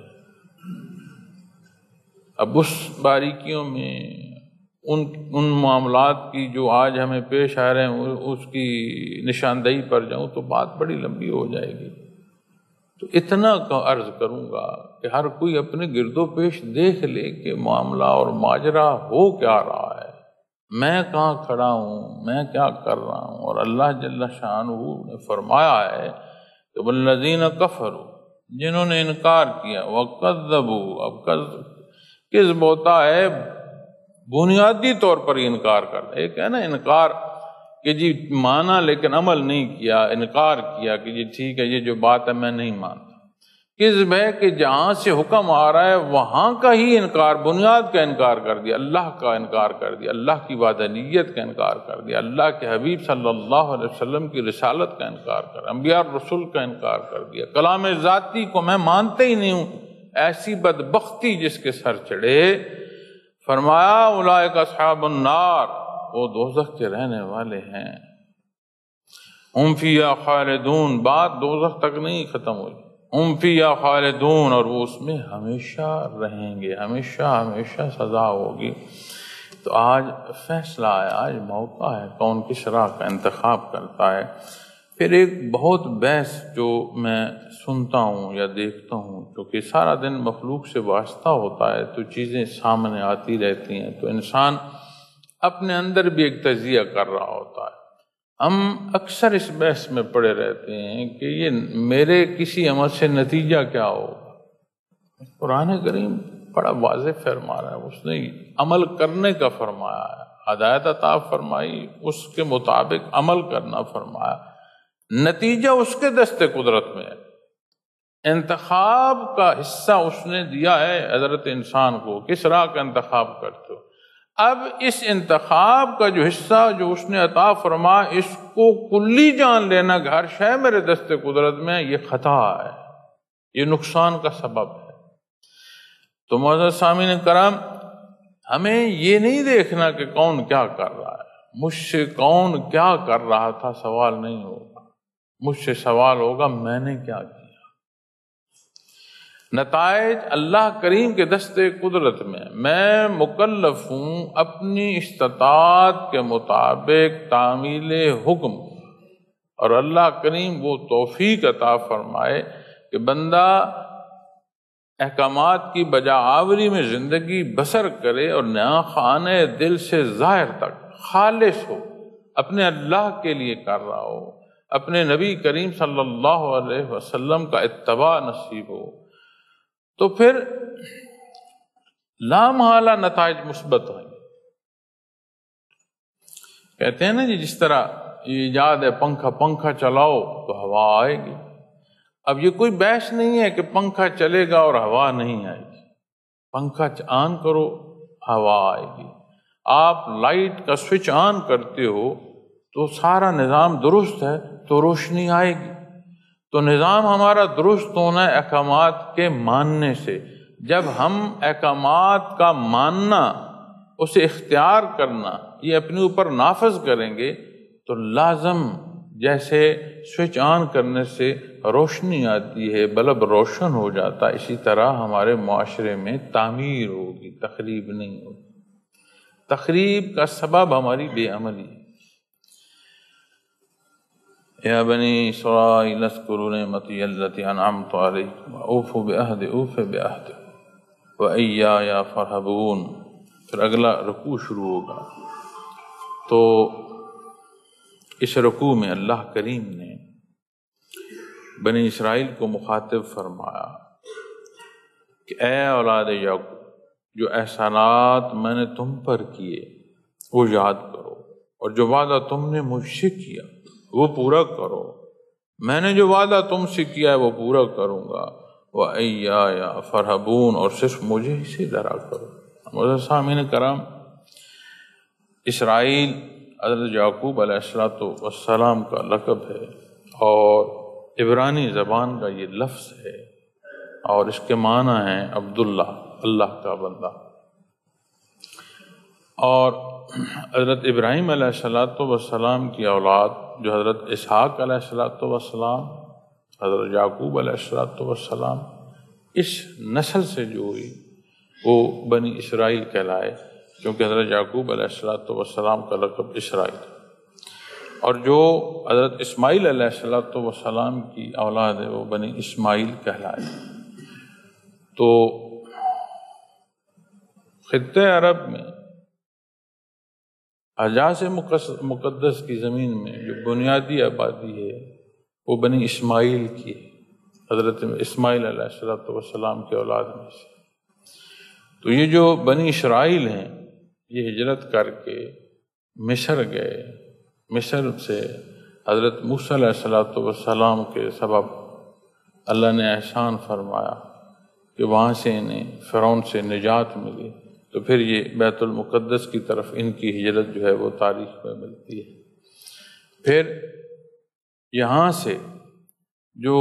اب اس باریکیوں میں ان ان معاملات کی جو آج ہمیں پیش آ رہے ہیں اس کی نشاندہی پر جاؤں تو بات بڑی لمبی ہو جائے گی۔ تو اتنا کا عرض کروں گا کہ ہر کوئی اپنے گرد و پیش دیکھ لے کہ معاملہ اور ماجرا ہو کیا رہا ہے، میں کہاں کھڑا ہوں، میں کیا کر رہا ہوں۔ اور اللہ جل شانہ نے فرمایا ہے کہ والذین کفروا، جنہوں نے انکار کیا، وکذبوا، اب کذب ہوتا ہے بنیادی طور پر انکار کرنا، ایک ہے نا انکار کہ جی مانا لیکن عمل نہیں کیا، انکار کیا کہ جی ٹھیک ہے یہ جو بات ہے میں نہیں مانتا۔ کذب ہے کہ جہاں سے حکم آ رہا ہے وہاں کا ہی انکار، بنیاد کا انکار کر دیا، اللہ کا انکار کر دیا، اللہ کی وحدانیت کا انکار کر دیا، اللہ کے حبیب صلی اللہ علیہ وسلم کی رسالت کا انکار کر دیا، انبیاء اور رسول کا انکار کر دیا، کلام ذاتی کو میں مانتا ہی نہیں ہوں۔ ایسی بدبختی جس کے سر چڑھے، فرمایا اولئک اصحاب النار، وہ دوزخ کے رہنے والے ہیں، ہم فیہا خالدون، بات دوزخ تک نہیں ختم ہوئی، ہم فیہا خالدون، اور وہ اس میں ہمیشہ رہیں گے، ہمیشہ ہمیشہ سزا ہوگی۔ تو آج فیصلہ ہے، آج موقع ہے، کون کس راہ کا انتخاب کرتا ہے۔ پھر ایک بہت بحث جو میں سنتا ہوں یا دیکھتا ہوں، کیونکہ سارا دن مخلوق سے واسطہ ہوتا ہے تو چیزیں سامنے آتی رہتی ہیں، تو انسان اپنے اندر بھی ایک تجزیہ کر رہا ہوتا ہے۔ ہم اکثر اس بحث میں پڑے رہتے ہیں کہ یہ میرے کسی عمل سے نتیجہ کیا ہوگا۔ قرآن کریم بڑا واضح فرما رہا ہے، اس نے عمل کرنے کا فرمایا ہے، ہدایت عطا فرمائی، اس کے مطابق عمل کرنا فرمایا، نتیجہ اس کے دست قدرت میں ہے۔ انتخاب کا حصہ اس نے دیا ہے حضرت انسان کو، کس راہ کا انتخاب کرتے ہو۔ اب اس انتخاب کا جو حصہ جو اس نے عطا فرما، اس کو کلی جان لینا کہ ہر شے میرے دست قدرت میں، یہ خطا ہے، یہ نقصان کا سبب ہے۔ تو معزز سامعین کرام، ہمیں یہ نہیں دیکھنا کہ کون کیا کر رہا ہے، مجھ سے کون کیا کر رہا تھا سوال نہیں ہوگا، مجھ سے سوال ہوگا میں نے کیا کیا۔ نتائج اللہ کریم کے دست قدرت میں، میں مکلف ہوں اپنی استطاعت کے مطابق تعمیل حکم، اور اللہ کریم وہ توفیق عطا فرمائے کہ بندہ احکامات کی بجا آوری میں زندگی بسر کرے اور نیا خانے دل سے ظاہر تک خالص ہو، اپنے اللہ کے لیے کر رہا ہو، اپنے نبی کریم صلی اللہ علیہ وسلم کا اتباع نصیب ہو، تو پھر لامحالہ نتائج مثبت ہیں۔ کہتے ہیں نا جی جس طرح یہ ایجاد ہے پنکھا پنکھا چلاؤ تو ہوا آئے گی۔ اب یہ کوئی بحث نہیں ہے کہ پنکھا چلے گا اور ہوا نہیں آئے گی، پنکھا آن کرو ہوا آئے گی. آپ لائٹ کا سوئچ آن کرتے ہو تو سارا نظام درست ہے تو روشنی آئے گی. تو نظام ہمارا درست ہونا ہے احکامات کے ماننے سے. جب ہم احکامات کا ماننا، اسے اختیار کرنا، یہ اپنے اوپر نافذ کریں گے تو لازم جیسے سوئچ آن کرنے سے روشنی آتی ہے، بلب روشن ہو جاتا، اسی طرح ہمارے معاشرے میں تعمیر ہوگی، تخریب نہیں ہوگی. تخریب کا سبب ہماری بے عملی ہے. یا بنی اسرائیل اذکروا نعمتی التی انعمت علیکم واوفوا بعہدی اوف بعہدی وایای فارہبون. پھر اگلا رکوع شروع ہوگا. تو اس رکوع میں اللہ کریم نے بنی اسرائیل کو مخاطب فرمایا کہ اے اولاد یعقوب، جو احسانات میں نے تم پر کیے وہ یاد کرو، اور جو وعدہ تم نے مجھ سے کیا وہ پورا کرو. میں نے جو وعدہ تم سے کیا ہے وہ پورا کروں گا. وَإِيَّايَ فَارْهَبُونَ، اور صرف مجھے ہی سے ڈرا کرو. معزز سامعین کرام، اسرائیل حضرت یعقوب علیہ الصلوۃ والسلام کا لقب ہے، اور عبرانی زبان کا یہ لفظ ہے، اور اس کے معنی ہیں عبداللہ، اللہ کا بندہ. اور حضرت ابراہیم علیہ الصلوۃ والسلام کی اولاد جو حضرت اسحاق علیہ الصلوۃ والسلام، حضرت یعقوب علیہ الصلوۃ والسلام، اس نسل سے جو ہوئی وہ بنی اسرائیل کہلائے، کیونکہ حضرت یعقوب علیہ الصلوۃ والسلام کا لقب اسرائیل. اور جو حضرت اسماعیل علیہ الصلوۃ والسلام کی اولاد ہے وہ بنی اسماعیل کہلائے. تو خطہ عرب میں حجاز مقدس کی زمین میں جو بنیادی آبادی ہے وہ بنی اسماعیل کی ہے، حضرت اسماعیل علیہ الصلوۃ والسلام کی اولاد میں سے. تو یہ جو بنی اسرائیل ہیں یہ ہجرت کر کے مصر گئے. مصر سے حضرت موسیٰ علیہ الصلوۃ والسلام کے سبب اللہ نے احسان فرمایا کہ وہاں سے انہیں فرعون سے نجات ملی. تو پھر یہ بیت المقدس کی طرف ان کی ہجرت جو ہے وہ تاریخ میں ملتی ہے. پھر یہاں سے جو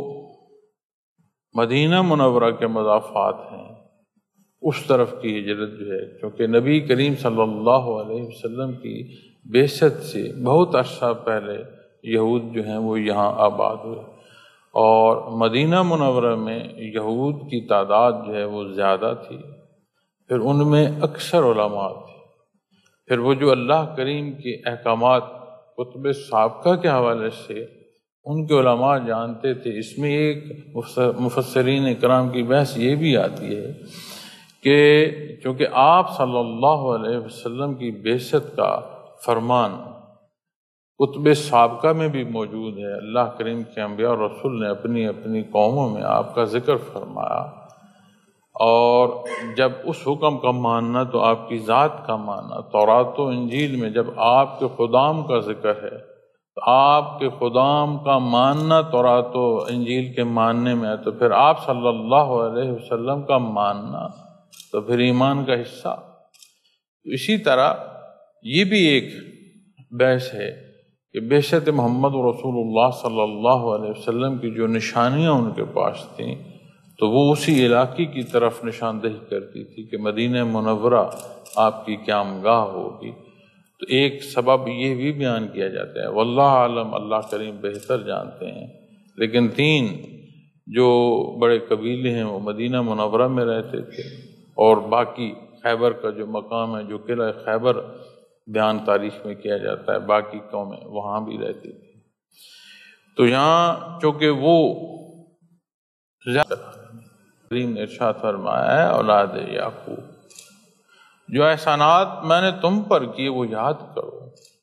مدینہ منورہ کے مضافات ہیں اس طرف کی ہجرت جو ہے، کیونکہ نبی کریم صلی اللہ علیہ وسلم کی بعثت سے بہت عرصہ پہلے یہود جو ہیں وہ یہاں آباد ہوئے، اور مدینہ منورہ میں یہود کی تعداد جو ہے وہ زیادہ تھی. پھر ان میں اکثر علماء تھے. پھر وہ جو اللہ کریم کے احکامات کتب سابقہ کے حوالے سے ان کے علماء جانتے تھے. اس میں ایک مفسرین اکرام کی بحث یہ بھی آتی ہے کہ چونکہ آپ صلی اللہ علیہ وسلم کی بعثت کا فرمان کتب سابقہ میں بھی موجود ہے، اللہ کریم کے انبیاء اور رسول نے اپنی اپنی قوموں میں آپ کا ذکر فرمایا، اور جب اس حکم کا ماننا تو آپ کی ذات کا ماننا. تورات و انجیل میں جب آپ کے خدام کا ذکر ہے تو آپ کے خدام کا ماننا تورات و انجیل کے ماننے میں ہے، تو پھر آپ صلی اللہ علیہ وسلم کا ماننا تو پھر ایمان کا حصہ. اسی طرح یہ بھی ایک بحث ہے کہ بعثت محمد رسول اللہ صلی اللہ علیہ وسلم کی جو نشانیاں ان کے پاس تھیں تو وہ اسی علاقے کی طرف نشاندہی کرتی تھی کہ مدینہ منورہ آپ کی قیامگاہ ہوگی. تو ایک سبب یہ بھی بیان کیا جاتا ہے، واللہ عالم، اللہ کریم بہتر جانتے ہیں، لیکن تین جو بڑے قبیلے ہیں وہ مدینہ منورہ میں رہتے تھے، اور باقی خیبر کا جو مقام ہے، جو قلعہ خیبر بیان تاریخ میں کیا جاتا ہے، باقی قومیں وہاں بھی رہتی تھی. تو یہاں چونکہ وہ زیادہ کریم نے ارشاد فرمایا ہے اولاد یعقوب، جو احسانات میں نے تم پر کیے وہ یاد کرو.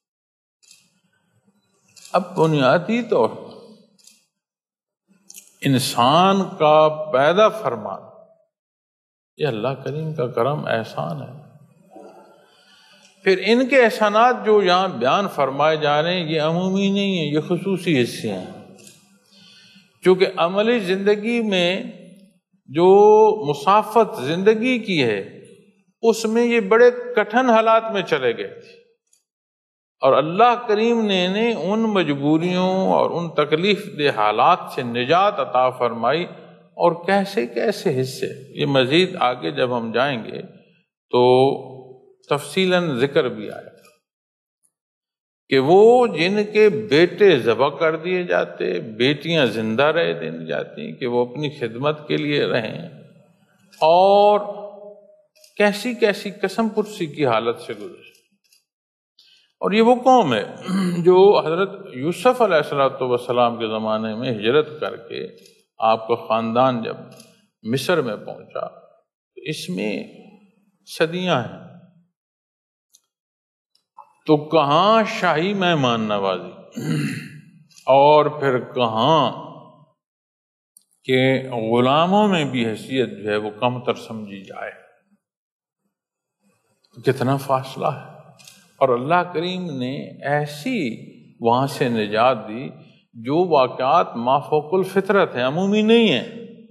اب بنیادی طور انسان کا پیدا فرمان یہ اللہ کریم کا کرم احسان ہے. پھر ان کے احسانات جو یہاں بیان فرمائے جا رہے ہیں یہ عمومی نہیں ہیں، یہ خصوصی حصے ہیں. چونکہ عملی زندگی میں جو مسافت زندگی کی ہے اس میں یہ بڑے کٹھن حالات میں چلے گئے تھے، اور اللہ کریم نے انہیں ان مجبوریوں اور ان تکلیف دہ حالات سے نجات عطا فرمائی، اور کیسے کیسے حصے، یہ مزید آگے جب ہم جائیں گے تو تفصیلاً ذکر بھی آئے کہ وہ جن کے بیٹے ذبح کر دیے جاتے، بیٹیاں زندہ رہ دی جاتی کہ وہ اپنی خدمت کے لیے رہیں، اور کیسی کیسی قسم پرسی کی حالت سے گزرے۔ اور یہ وہ قوم ہے جو حضرت یوسف علیہ الصلوۃ والسلام کے زمانے میں ہجرت کر کے آپ کا خاندان جب مصر میں پہنچا تو اس میں صدیاں ہیں، تو کہاں شاہی مہمان نوازی اور پھر کہاں کہ غلاموں میں بھی حیثیت جو ہے وہ کم تر سمجھی جائے، کتنا فاصلہ ہے۔ اور اللہ کریم نے ایسی وہاں سے نجات دی جو واقعات مافوق الفطرت ہیں، عمومی نہیں ہیں،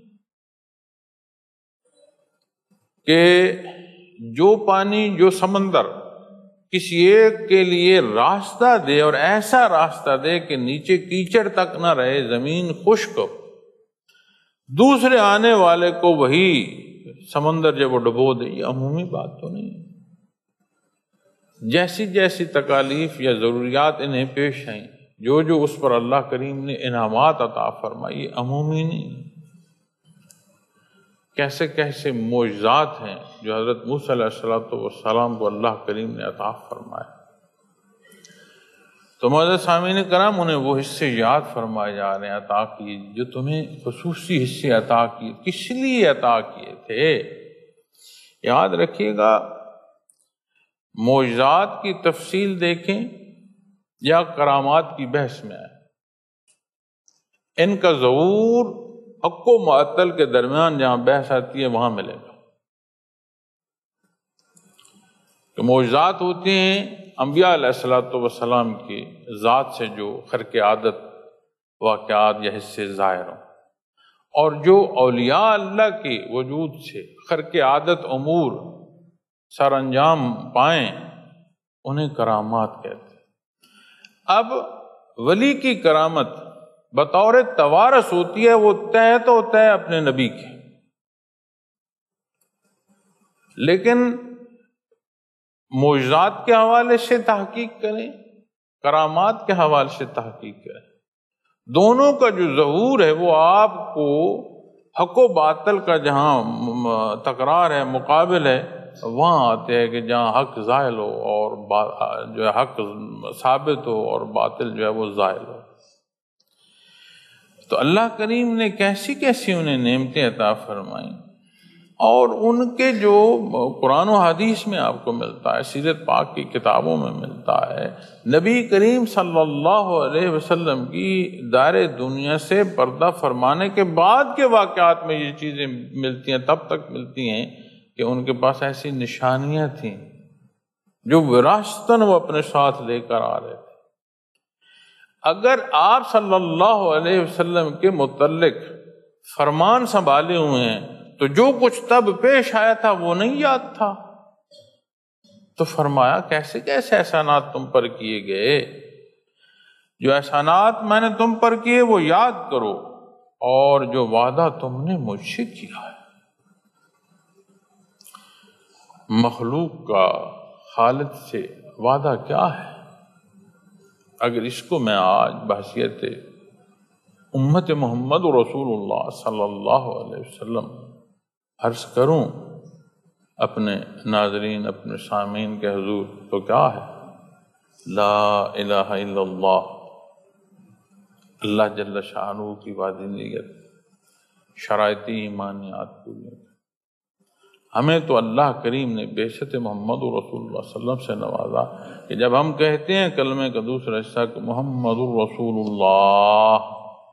کہ جو پانی جو سمندر کسی ایک کے لیے راستہ دے، اور ایسا راستہ دے کہ نیچے کیچڑ تک نہ رہے، زمین خشک ہو، دوسرے آنے والے کو وہی سمندر جب وہ ڈبو دے، یہ عمومی بات تو نہیں ہے۔ جیسی جیسی تکالیف یا ضروریات انہیں پیش آئیں، جو جو اس پر اللہ کریم نے انعامات عطا فرمائی، یہ عمومی نہیں ہے۔ کیسے کیسے معجزات ہیں جو حضرت موسیٰ علیہ السلام کو اللہ کریم نے عطا فرمائے۔ تو معزز سامعین کرام، انہیں وہ حصے یاد فرمائے جا رہے ہیں عطا کیے جو تمہیں خصوصی حصے عطا کیے، کس لیے عطا کیے تھے؟ یاد رکھیے گا، معجزات کی تفصیل دیکھیں یا کرامات کی بحث میں آئے، ان کا ظہور حق و معطل کے درمیان جہاں بحث آتی ہے وہاں ملے گا۔ کہ معجزات ہوتے ہیں انبیاء علیہ الصلوۃ والسلام کی ذات سے جو خرق عادت واقعات یا حصے ظاہر ہوں، اور جو اولیاء اللہ کے وجود سے خرق عادت امور سر انجام پائیں انہیں کرامات کہتے ہیں۔ اب ولی کی کرامت بطور توارث ہوتی ہے، وہ طے تو ہوتا ہے اپنے نبی کے، لیکن معجزات کے حوالے سے تحقیق کریں، کرامات کے حوالے سے تحقیق کریں، دونوں کا جو ظہور ہے وہ آپ کو حق و باطل کا جہاں تکرار ہے، مقابل ہے، وہاں آتے ہیں کہ جہاں حق زائل ہو اور جو ہے حق ثابت ہو اور باطل جو ہے وہ زائل ہو۔ تو اللہ کریم نے کیسی کیسی انہیں نعمتیں عطا فرمائیں، اور ان کے جو قرآن و حدیث میں آپ کو ملتا ہے، سیرت پاک کی کتابوں میں ملتا ہے، نبی کریم صلی اللہ علیہ وسلم کی دار دنیا سے پردہ فرمانے کے بعد کے واقعات میں یہ چیزیں ملتی ہیں، تب تک ملتی ہیں کہ ان کے پاس ایسی نشانیاں تھیں جو وراثتاً وہ اپنے ساتھ لے کر آ رہے تھے۔ اگر آپ صلی اللہ علیہ وسلم کے متعلق فرمان سنبھالے ہوئے ہیں تو جو کچھ تب پیش آیا تھا وہ نہیں یاد تھا، تو فرمایا کیسے کیسے احسانات تم پر کیے گئے، جو احسانات میں نے تم پر کیے وہ یاد کرو، اور جو وعدہ تم نے مجھ سے کیا ہے۔ مخلوق کا خالق سے وعدہ کیا ہے؟ اگر اس کو میں آج بحیثیت امت محمد رسول اللہ صلی اللہ علیہ وسلم عرض کروں اپنے ناظرین، اپنے سامعین کے حضور، تو کیا ہے؟ لا الہ الا اللہ، اللہ جل شانہ کی وحدانیت، شرائطی ایمانیات پوری۔ ہمیں تو اللہ کریم نے بعثت محمد رسول اللہ صلی اللہ علیہ وسلم سے نوازا کہ جب ہم کہتے ہیں کلمے کا دوسرا حصہ کہ محمد رسول اللہ،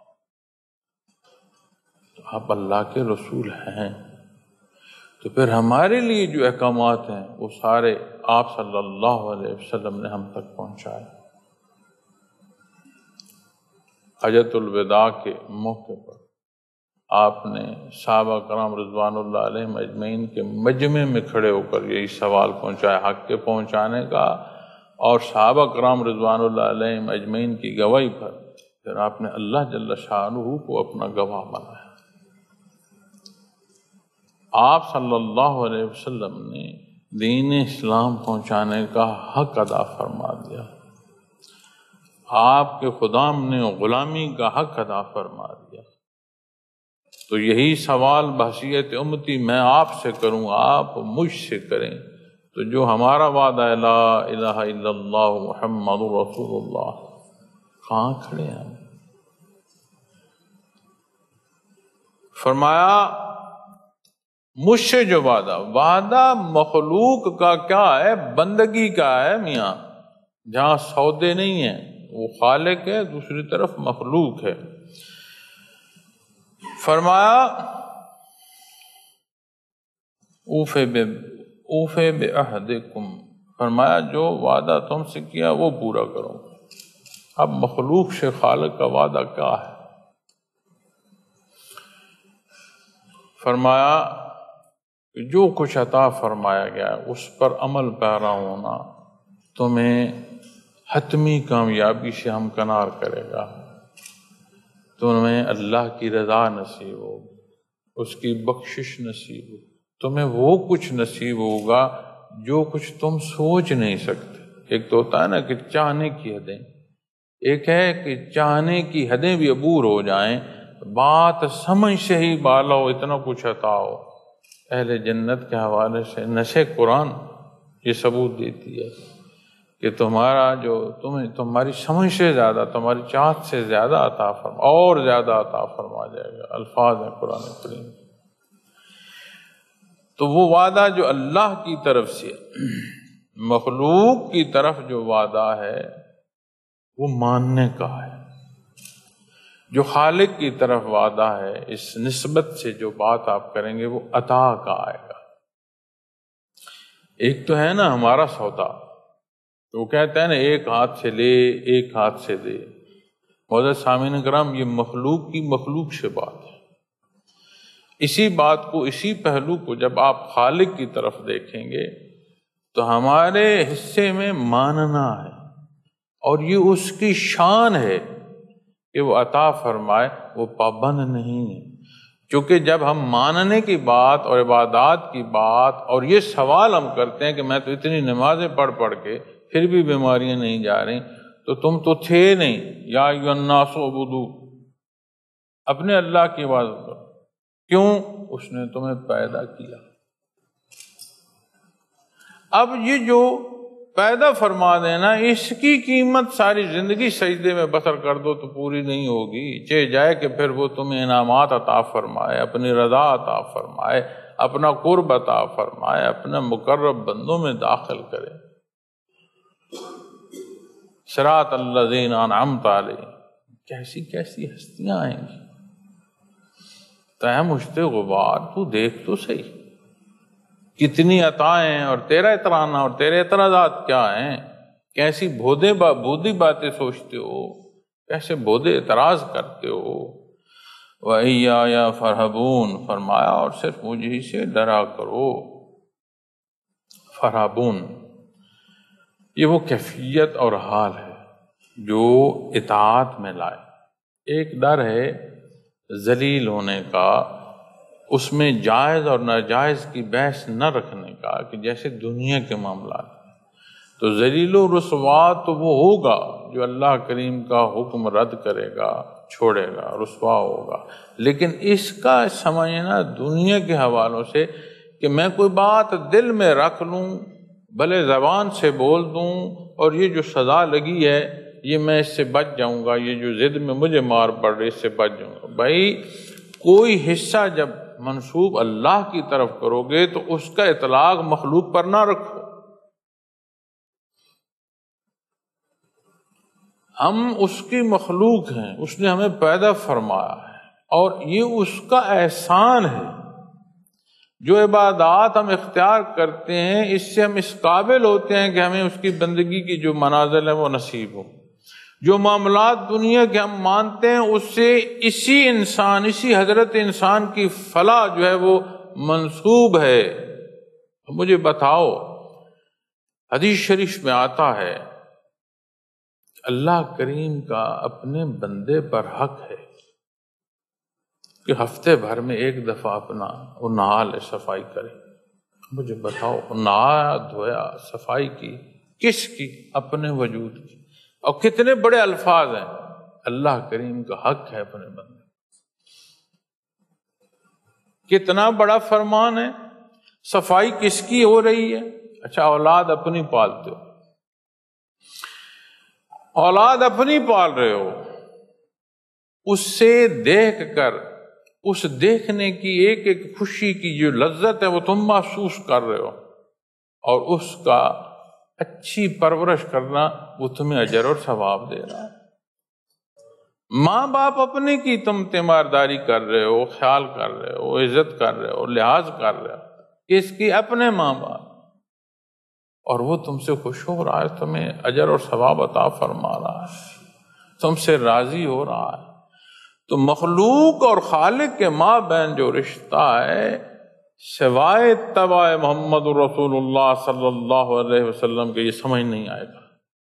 تو آپ اللہ کے رسول ہیں، تو پھر ہمارے لیے جو احکامات ہیں وہ سارے آپ صلی اللہ علیہ وسلم نے ہم تک پہنچائے۔ حجۃ الوداع کے موقع پر آپ نے صحابہ کرام رضوان اللہ علیہم اجمعین کے مجمع میں کھڑے ہو کر یہی سوال پہنچایا حق کے پہنچانے کا، اور صحابہ کرام رضوان اللہ علیہم اجمعین کی گواہی پر پھر آپ نے اللہ جل شانہ کو اپنا گواہ بنایا۔ آپ صلی اللہ علیہ وسلم نے دین اسلام پہنچانے کا حق ادا فرما دیا، آپ کے خدام نے غلامی کا حق ادا فرما دیا۔ تو یہی سوال بحیثیت امتی میں آپ سے کروں، آپ مجھ سے کریں، تو جو ہمارا وعدہ ہے لا الہ الا اللہ محمد رسول اللہ، کہاں کھڑے ہیں؟ فرمایا مجھ سے جو وعدہ وعدہ مخلوق کا کیا ہے؟ بندگی کا ہے میاں، جہاں سودے نہیں ہیں، وہ خالق ہے، دوسری طرف مخلوق ہے۔ فرمایا اوفے بے اوفے بے عہدکم، فرمایا جو وعدہ تم سے کیا وہ پورا کرو۔ اب مخلوق سے خالق کا وعدہ کیا ہے؟ فرمایا جو کچھ عطا فرمایا گیا اس پر عمل پیرا ہونا تمہیں حتمی کامیابی سے ہمکنار کرے گا، تمہیں اللہ کی رضا نصیب ہو، اس کی بخشش نصیب ہو، تمہیں وہ کچھ نصیب ہوگا جو کچھ تم سوچ نہیں سکتے۔ ایک تو ہوتا ہے نا کہ چاہنے کی حدیں، ایک ہے کہ چاہنے کی حدیں بھی عبور ہو جائیں، بات سمجھ سے ہی بالا ہو، اتنا کچھ عطا ہو۔ اہل جنت کے حوالے سے نص قرآن یہ ثبوت دیتی ہے کہ تمہارا جو تمہیں تمہاری سمجھ سے زیادہ، تمہاری چاہت سے زیادہ عطا فرما، اور زیادہ عطا فرما جائے گا، الفاظ ہیں قرآن کریم۔ تو وہ وعدہ جو اللہ کی طرف سے، مخلوق کی طرف جو وعدہ ہے وہ ماننے کا ہے، جو خالق کی طرف وعدہ ہے اس نسبت سے جو بات آپ کریں گے وہ عطا کا آئے گا۔ ایک تو ہے نا ہمارا سودا، وہ کہتے ہیں نا ایک ہاتھ سے لے ایک ہاتھ سے دے۔ معزز سامعین کرام، یہ مخلوق کی مخلوق سے بات ہے۔ اسی بات کو، اسی پہلو کو جب آپ خالق کی طرف دیکھیں گے تو ہمارے حصے میں ماننا ہے، اور یہ اس کی شان ہے کہ وہ عطا فرمائے، وہ پابند نہیں ہے۔ چونکہ جب ہم ماننے کی بات اور عبادات کی بات اور یہ سوال ہم کرتے ہیں کہ میں تو اتنی نمازیں پڑھ پڑھ کے پھر بھی بیماریاں نہیں جا رہی، تو تم تو تھے نہیں، یا ایھا الناس اعبدوا، اپنے اللہ کی عبادت کرو۔ کیوں؟ اس نے تمہیں پیدا کیا۔ اب یہ جو پیدا فرما دینا، اس کی قیمت ساری زندگی سجدے میں بسر کر دو تو پوری نہیں ہوگی، چہ جائے کہ پھر وہ تمہیں انعامات عطا فرمائے، اپنی رضا عطا فرمائے، اپنا قرب عطا فرمائے، اپنے مقرب بندوں میں داخل کرے۔ صراط الذین انعمت علیہم، کیسی کیسی ہستیاں آئیں گی۔ تہ مشت غبار، تو دیکھ تو صحیح کتنی عطائیں، اور تیرا اعتراض اور تیرے اعتراضات کیا ہیں، کیسی بھودے با بھودی باتیں سوچتے ہو، کیسے بھودے اعتراض کرتے ہو۔ وَإِيَّايَ فَارْهَبُونَ، فرمایا اور صرف مجھے سے ڈرا کرو۔ فرحبون یہ وہ کیفیت اور حال ہے جو اطاعت میں لائے۔ ایک ڈر ہے ذلیل ہونے کا، اس میں جائز اور ناجائز کی بحث نہ رکھنے کا، کہ جیسے دنیا کے معاملات، تو ذلیل و رسوا تو وہ ہوگا جو اللہ کریم کا حکم رد کرے گا، چھوڑے گا، رسوا ہوگا۔ لیکن اس کا سمجھنا دنیا کے حوالوں سے کہ میں کوئی بات دل میں رکھ لوں، بھلے زبان سے بول دوں، اور یہ جو سزا لگی ہے یہ میں اس سے بچ جاؤں گا، یہ جو ضد میں مجھے مار پڑ رہی اس سے بچ جاؤں گا۔ بھائی کوئی حصہ جب منسوب اللہ کی طرف کرو گے تو اس کا اطلاق مخلوق پر نہ رکھو۔ ہم اس کی مخلوق ہیں، اس نے ہمیں پیدا فرمایا ہے، اور یہ اس کا احسان ہے۔ جو عبادات ہم اختیار کرتے ہیں اس سے ہم اس قابل ہوتے ہیں کہ ہمیں اس کی بندگی کی جو منازل ہے وہ نصیب ہو۔ جو معاملات دنیا کے ہم مانتے ہیں اس سے اسی انسان اسی حضرت انسان کی فلاح جو ہے وہ منسوب ہے۔ مجھے بتاؤ، حدیث شریف میں آتا ہے اللہ کریم کا اپنے بندے پر حق ہے کہ ہفتے بھر میں ایک دفعہ اپنا وہ نہا لے، صفائی کرے۔ مجھے بتاؤ، نہایا دھویا، صفائی کی، کس کی؟ اپنے وجود کی۔ اور کتنے بڑے الفاظ ہیں، اللہ کریم کا حق ہے اپنے بندے، کتنا بڑا فرمان ہے۔ صفائی کس کی ہو رہی ہے؟ اچھا، اولاد اپنی پالتے ہو، اولاد اپنی پال رہے ہو، اس سے دیکھ کر، اس دیکھنے کی ایک ایک خوشی کی جو لذت ہے وہ تم محسوس کر رہے ہو، اور اس کا اچھی پرورش کرنا وہ تمہیں اجر اور ثواب دے رہا ہے۔ ماں باپ اپنے کی تم تیمارداری کر رہے ہو، خیال کر رہے ہو، عزت کر رہے ہو، لحاظ کر رہے ہو، کس کی؟ اپنے ماں باپ، اور وہ تم سے خوش ہو رہا ہے، تمہیں اجر اور ثواب عطا فرما رہا ہے، تم سے راضی ہو رہا ہے۔ تو مخلوق اور خالق کے ماں بہن جو رشتہ ہے، سوائے اتباع محمد رسول اللہ صلی اللہ علیہ وسلم کے یہ سمجھ نہیں آئے گا۔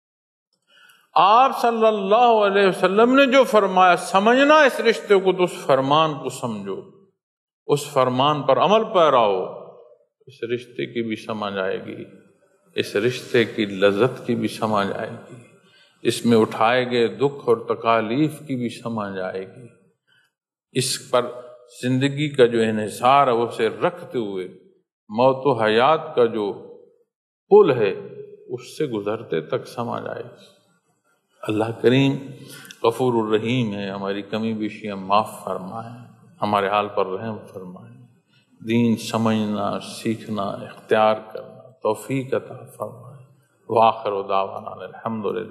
آپ صلی اللہ علیہ وسلم نے جو فرمایا، سمجھنا اس رشتے کو تو اس فرمان کو سمجھو، اس فرمان پر عمل پیرا ہو، اس رشتے کی بھی سمجھ آئے گی، اس رشتے کی لذت کی بھی سمجھ آئے گی، اس میں اٹھائے گئے دکھ اور تکالیف کی بھی سمجھ آئے گی، اس پر زندگی کا جو انحصار ہے اسے رکھتے ہوئے موت و حیات کا جو پل ہے اس سے گزرتے تک سمجھ آئے گی۔ اللہ کریم غفور الرحیم ہے، ہماری کمی بیشیاں معاف فرمائیں، ہمارے حال پر رحم فرمائیں، دین سمجھنا، سیکھنا، اختیار کرنا توفیق عطا فرمائیں۔ وآخر دعوانا الحمدللہ۔